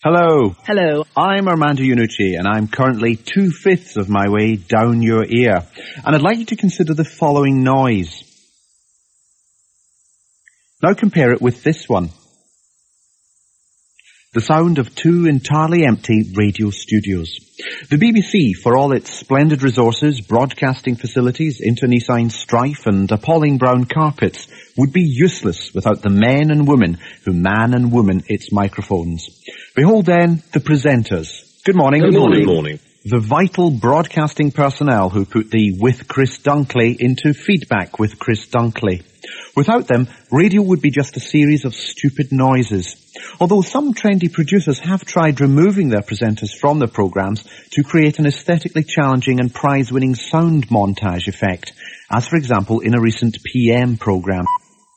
Hello. Hello. I'm Armando Iannucci, and I'm currently 2/5 of my way down your ear. And I'd like you to consider the following noise. Now compare it with this one. The sound of two entirely empty radio studios. The BBC, for all its splendid resources, broadcasting facilities, internecine strife and appalling brown carpets, would be useless without the men and women who man and woman its microphones. Behold then the presenters. Good morning. Good morning. The vital broadcasting personnel who put the With Chris Dunkley into Feedback with Chris Dunkley. Without them, radio would be just a series of stupid noises. Although some trendy producers have tried removing their presenters from their programs to create an aesthetically challenging and prize-winning sound montage effect, as for example in a recent PM program.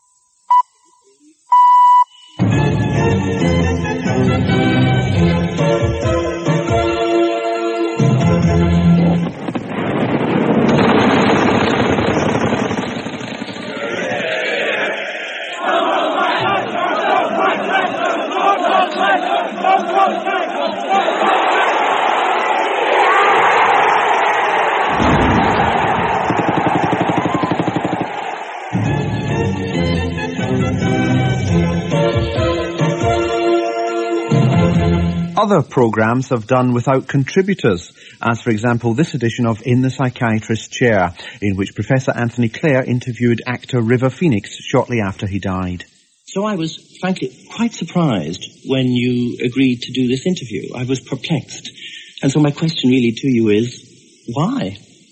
Other programs have done without contributors, as for example this edition of In the Psychiatrist's Chair, in which Professor Anthony Clare interviewed actor River Phoenix shortly after he died. So I was, frankly, quite surprised when you agreed to do this interview. I was perplexed. And so my question really to you is, why?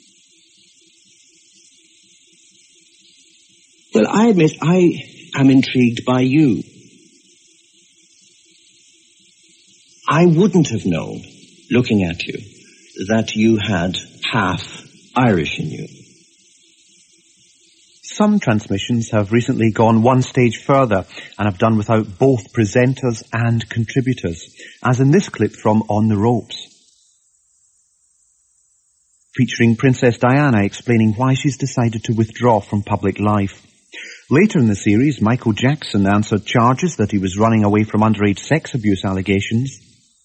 Well, I admit I am intrigued by you. I wouldn't have known, looking at you, that you had half Irish in you. Some transmissions have recently gone one stage further and have done without both presenters and contributors, as in this clip from On the Ropes, featuring Princess Diana explaining why she's decided to withdraw from public life. Later in the series, Michael Jackson answered charges that he was running away from underage sex abuse allegations.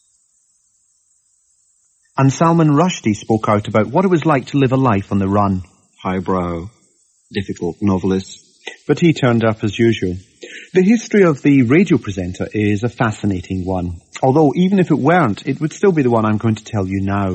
And Salman Rushdie spoke out about what it was like to live a life on the run. Highbrow, difficult novelist. But he turned up as usual. The history of the radio presenter is a fascinating one. Although, even if it weren't, it would still be the one I'm going to tell you now.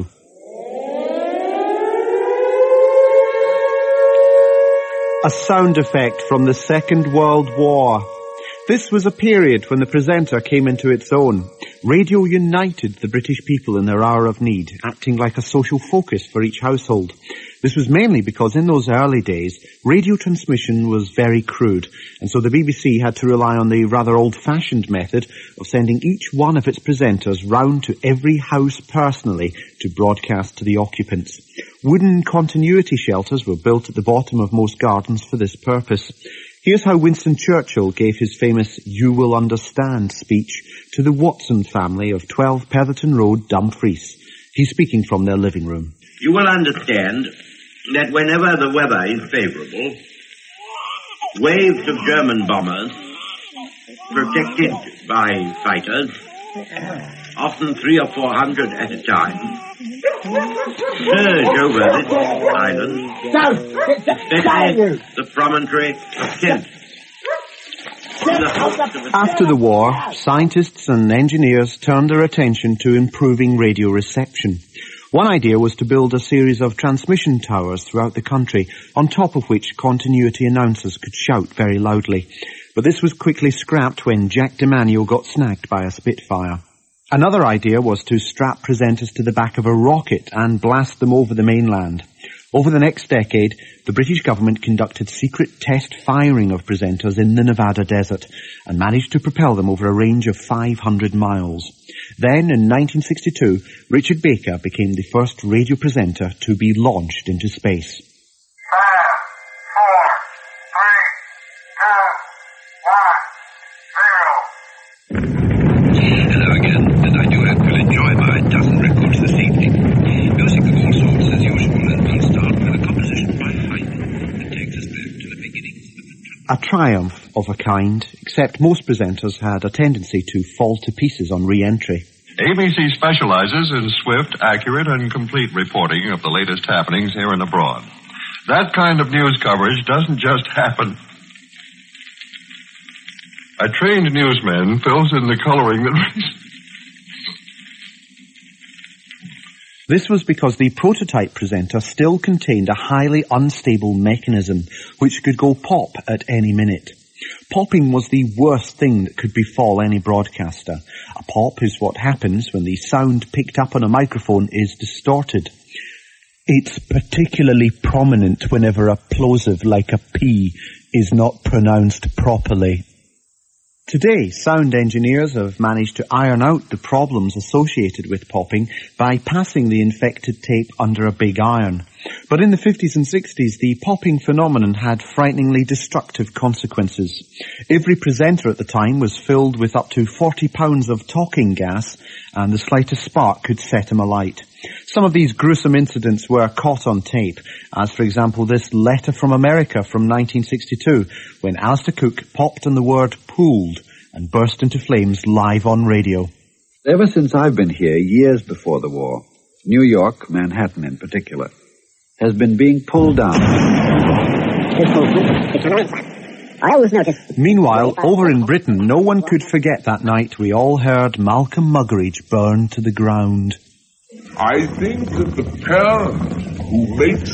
A sound effect from the Second World War. This was a period when the presenter came into its own. Radio united the British people in their hour of need, acting like a social focus for each household. This was mainly because in those early days, radio transmission was very crude, and so the BBC had to rely on the rather old-fashioned method of sending each one of its presenters round to every house personally to broadcast to the occupants. Wooden continuity shelters were built at the bottom of most gardens for this purpose. Here's how Winston Churchill gave his famous "You Will Understand" speech to the Watson family of 12 Petherton Road, Dumfries. He's speaking from their living room. You will understand that whenever the weather is favourable, waves of German bombers, protected by fighters, often 300 or 400 at a time, surge over this island, especially the promontory of Kent. After the war, scientists and engineers turned their attention to improving radio reception. One idea was to build a series of transmission towers throughout the country, on top of which continuity announcers could shout very loudly. But this was quickly scrapped when Jack DeManio got snagged by a Spitfire. Another idea was to strap presenters to the back of a rocket and blast them over the mainland. Over the next decade, the British government conducted secret test firing of presenters in the Nevada desert and managed to propel them over a range of 500 miles. Then, in 1962, Richard Baker became the first radio presenter to be launched into space. 5, 4, 3, 2, 1, 0. Hello again, and I do hope you'll enjoy my dozen records this evening. Music of all sorts as usual, and we'll start with a composition by Haydn that takes us back to the beginnings of the A triumph of a kind, except most presenters had a tendency to fall to pieces on re-entry. ABC specializes in swift, accurate, and complete reporting of the latest happenings here and abroad. That kind of news coverage doesn't just happen. A trained newsman fills in the coloring that... This was because the prototype presenter still contained a highly unstable mechanism which could go pop at any minute. Popping was the worst thing that could befall any broadcaster. A pop is what happens when the sound picked up on a microphone is distorted. It's particularly prominent whenever a plosive like a P is not pronounced properly. Today, sound engineers have managed to iron out the problems associated with popping by passing the infected tape under a big iron. But in the 50s and 60s, the popping phenomenon had frighteningly destructive consequences. Every presenter at the time was filled with up to 40 pounds of talking gas, and the slightest spark could set him alight. Some of these gruesome incidents were caught on tape, as for example this letter from America from 1962, when Alistair Cooke popped on the word pooled and burst into flames live on radio. Ever since I've been here, years before the war, New York, Manhattan in particular, has been being pulled down. I always notice. Meanwhile, over in Britain, no one could forget that night we all heard Malcolm Muggeridge burn to the ground. I think that the parent who makes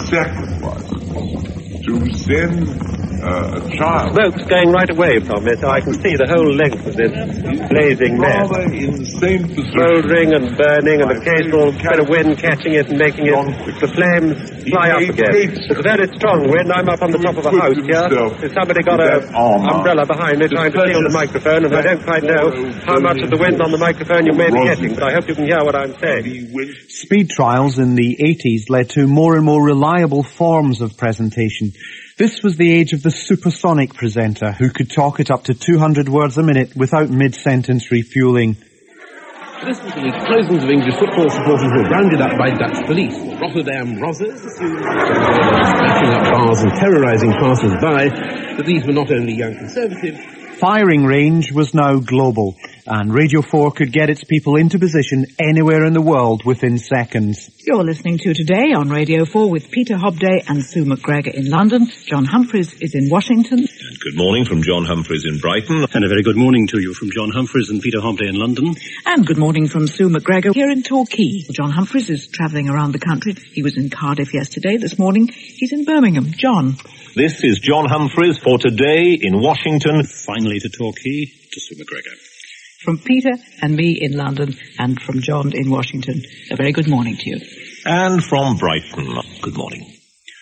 sacrifices to send a child... Smoke's going right away from it. I can see the whole length of this blazing mess. Rather in the same position. Smouldering and burning and occasional bit of wind catching it and making it... The flames fly up again. It's a very strong wind. I'm up on the top of a house here. There's somebody got an umbrella behind me trying to steal the microphone, and I don't quite know how much of the wind on the microphone you may be getting, but I hope you can hear what I'm saying. Speed trials in the 80s led to more and more reliable forms of presentation. This was the age of the supersonic presenter who could talk at up to 200 words a minute without mid-sentence refueling. Listen to the explosions of English football supporters who were rounded up by Dutch police. Rotterdam Rozzers assumed smashing up bars and terrorising passers-by, that these were not only young conservatives. Firing range was now global, and Radio 4 could get its people into position anywhere in the world within seconds. You're listening to Today on Radio 4 with Peter Hobday and Sue McGregor in London. John Humphreys is in Washington. And good morning from John Humphreys in Brighton. And a very good morning to you from John Humphreys and Peter Hobday in London. And good morning from Sue McGregor here in Torquay. John Humphreys is travelling around the country. He was in Cardiff yesterday. This morning he's in Birmingham. John. This is John Humphreys for Today in Washington. Finally to Torquay, to Sue McGregor. From Peter and me in London and from John in Washington, a very good morning to you. And from Brighton, good morning.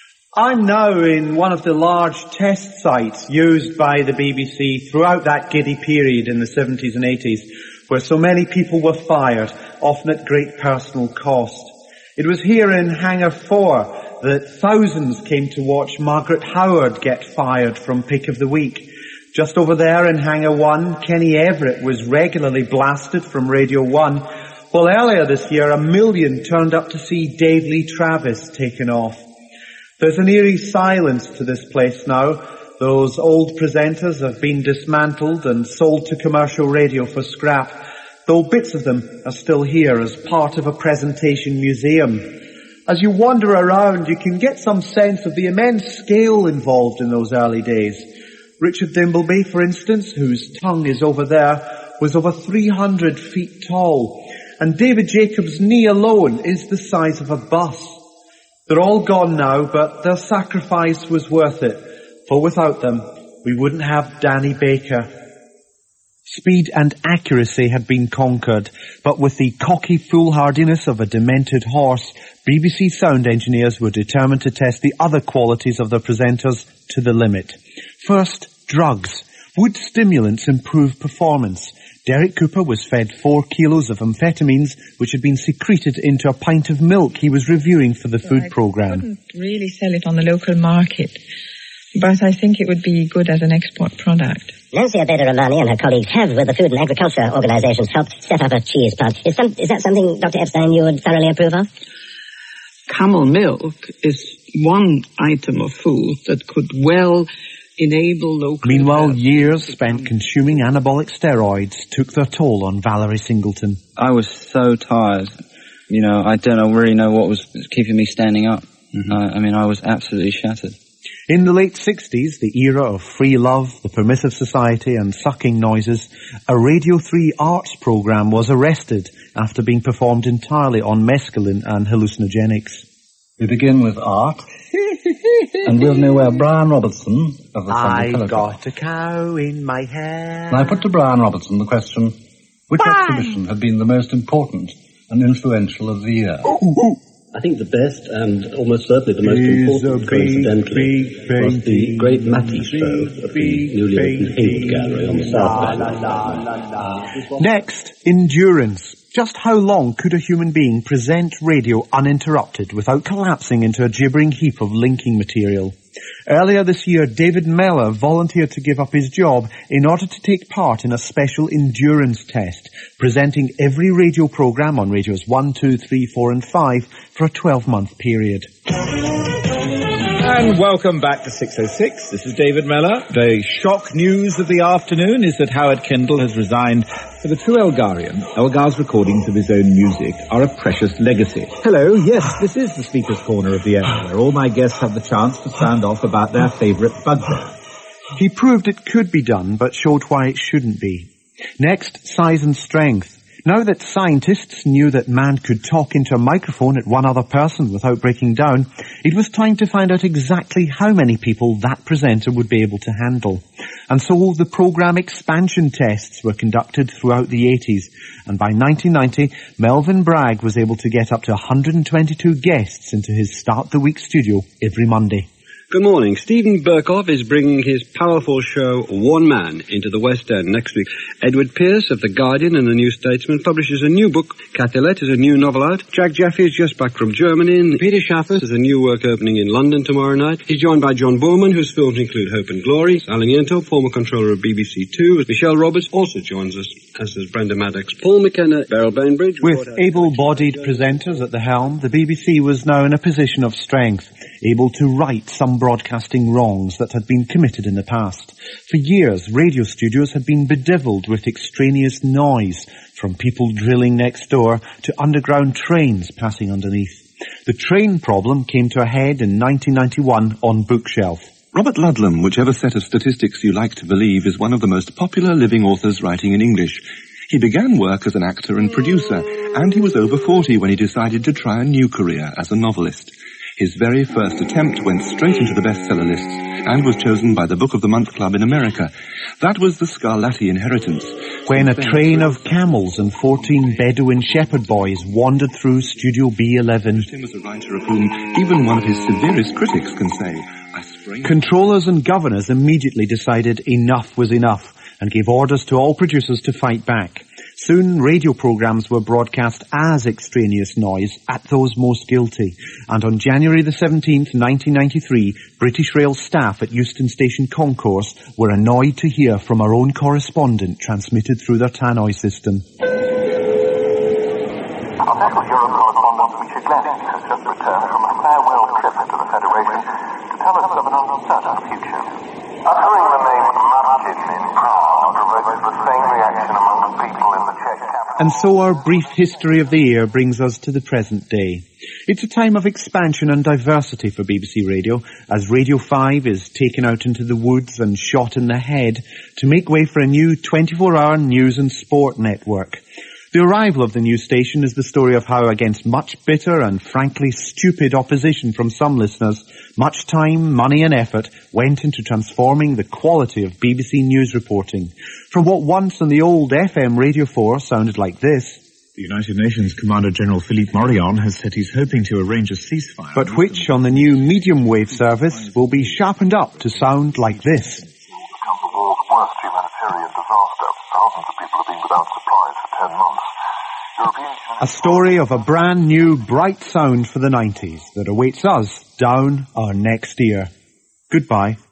I'm now in one of the large test sites used by the BBC throughout that giddy period in the 70s and 80s, where so many people were fired, often at great personal cost. It was here in Hangar 4 that thousands came to watch Margaret Howard get fired from Pick of the Week. Just over there in Hangar 1, Kenny Everett was regularly blasted from Radio 1, while earlier this year 1 million turned up to see Dave Lee Travis taken off. There's an eerie silence to this place now. Those old presenters have been dismantled and sold to commercial radio for scrap, though bits of them are still here as part of a presentation museum. As you wander around, you can get some sense of the immense scale involved in those early days. Richard Dimbleby, for instance, whose tongue is over there, was over 300 feet tall, and David Jacobs' knee alone is the size of a bus. They're all gone now, but their sacrifice was worth it, for without them, we wouldn't have Danny Baker. Speed and accuracy had been conquered, but with the cocky foolhardiness of a demented horse, BBC sound engineers were determined to test the other qualities of their presenters to the limit. First, drugs. Would stimulants improve performance? Derek Cooper was fed 4 kilos of amphetamines, which had been secreted into a pint of milk he was reviewing for the food programme. I couldn't really sell it on the local market, but I think it would be good as an export product. Nancy Abeda-Rahmani and her colleagues have, with the Food and Agriculture organizations, helped set up a cheese plant. Is that something, Dr. Epstein, you would thoroughly approve of? Camel milk is one item of food that could well enable local... Meanwhile, years spent consuming anabolic steroids took their toll on Valerie Singleton. I was so tired. You know, I don't really know what was keeping me standing up. I was absolutely shattered. In the late 60s, the era of free love, the permissive society and sucking noises, a Radio 3 arts programme was arrested after being performed entirely on mescaline and hallucinogenics. We begin with art, and we'll know where Brian Robertson of the Sunday Telegraph. I've got a cow in my hair. And I put to Brian Robertson the question, which exhibition had been the most important and influential of the year? I think the best and almost certainly the most important, coincidentally, was the great Matty show at the newly opened Hayward Gallery on the South Bank. Next, endurance. Just how long could a human being present radio uninterrupted without collapsing into a gibbering heap of linking material? Earlier this year, David Mellor volunteered to give up his job in order to take part in a special endurance test, presenting every radio programme on radios 1, 2, 3, 4 and 5 for a 12-month period. And welcome back to 606. This is David Mellor. The shock news of the afternoon is that Howard Kendall has resigned. For the true Elgarian, Elgar's recordings of his own music are a precious legacy. Hello, yes, this is the Speaker's Corner of the Air, where all my guests have the chance to sound off about their favourite bugbear. He proved it could be done, but showed why it shouldn't be. Next, size and strength. Now that scientists knew that man could talk into a microphone at one other person without breaking down, it was time to find out exactly how many people that presenter would be able to handle. And so the programme expansion tests were conducted throughout the 80s, and by 1990, Melvyn Bragg was able to get up to 122 guests into his Start the Week studio every Monday. Good morning. Stephen Burkoff is bringing his powerful show, One Man, into the West End next week. Edward Pearce of The Guardian and The New Statesman publishes a new book. Catholic has a new novel out. Jack Jaffe is just back from Germany. Peter Schaffers has a new work opening in London tomorrow night. He's joined by John Borman, whose films include Hope and Glory. Alan Yentop, former controller of BBC Two. Michelle Roberts also joins us, as does Brenda Maddox. Paul McKenna, Beryl Bainbridge. With able-bodied presenters at the helm, the BBC was now in a position of strength, able to right some broadcasting wrongs that had been committed in the past. For years, radio studios had been bedevilled with extraneous noise, from people drilling next door to underground trains passing underneath. The train problem came to a head in 1991 on Bookshelf. Robert Ludlam, whichever set of statistics you like to believe, is one of the most popular living authors writing in English. He began work as an actor and producer, and he was over 40 when he decided to try a new career as a novelist. His very first attempt went straight into the bestseller lists and was chosen by the Book of the Month Club in America. That was The Scarlatti Inheritance. When a train of camels and 14 Bedouin shepherd boys wandered through Studio B11. Him as a writer of whom even one of his severest critics can say, Controllers and governors immediately decided enough was enough and gave orders to all producers to fight back. Soon, radio programmes were broadcast as extraneous noise at those most guilty. And on January the 17th, 1993, British Rail staff at Euston Station Concourse were annoyed to hear from our own correspondent transmitted through their tannoy system. Our Central Europe correspondent Richard Glenning has just returned from a farewell trip to the Federation to tell us of an uncertain future. Uttering the name Martin in Prague provoked the same reaction among the people in the Czech capital. And so our brief history of the year brings us to the present day. It's a time of expansion and diversity for BBC Radio, as Radio 5 is taken out into the woods and shot in the head to make way for a new 24-hour news and sport network. The arrival of the new station is the story of how, against much bitter and frankly stupid opposition from some listeners, much time, money and effort went into transforming the quality of BBC news reporting. From what once on the old FM Radio 4 sounded like this. The United Nations Commander-General Philippe Morillon has said he's hoping to arrange a ceasefire. But which on the new medium wave service will be sharpened up to sound like this. Become the world's worst humanitarian disaster. Thousands of people have been without supplies for 10 months. A story of a brand new bright sound for the 90s that awaits us down our next ear. Goodbye.